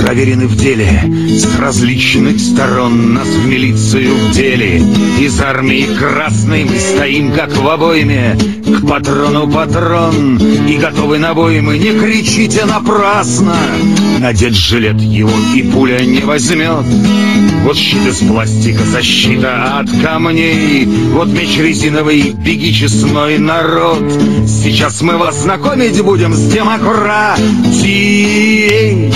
проверены в деле, с различных сторон нас в милицию вдели. Из армии красной мы стоим, как в обойме, к патрону патрон, и готовы на бой мы. Не кричите напрасно, надет жилет его и пуля не возьмет. Вот щит из пластика, защита от камней, вот меч резиновый, беги, честной народ. Сейчас мы вас знакомить будем с демократией.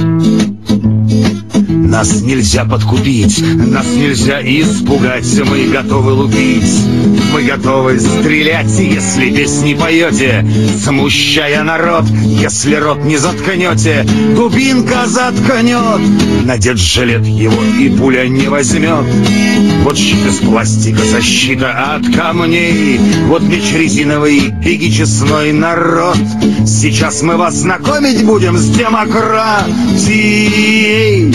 Нас нельзя подкупить, нас нельзя испугать. Мы готовы лупить, мы готовы стрелять, если песни поете, смущая народ. Если рот не заткнете, дубинка заткнет. Надет жилет его и пуля не возьмет. Вот щит из пластика, защита от камней, вот меч резиновый, беги, честной народ. Сейчас мы вас знакомить будем с демократией.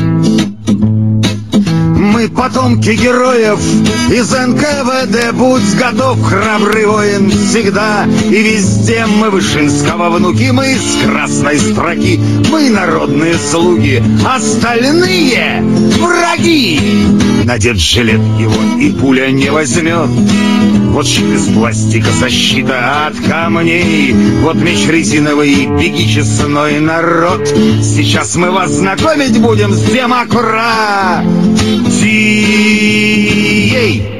Мы потомки героев из НКВД. Будь готов, храбрый воин, всегда и везде. Мы Вышинского внуки, мы из красной строки. Мы народные слуги, остальные враги. Надет жилет его и пуля не возьмет. Вот щит из пластика, защита от камней, вот меч резиновый, беги, честной народ. Сейчас мы вас знакомить будем с демократией.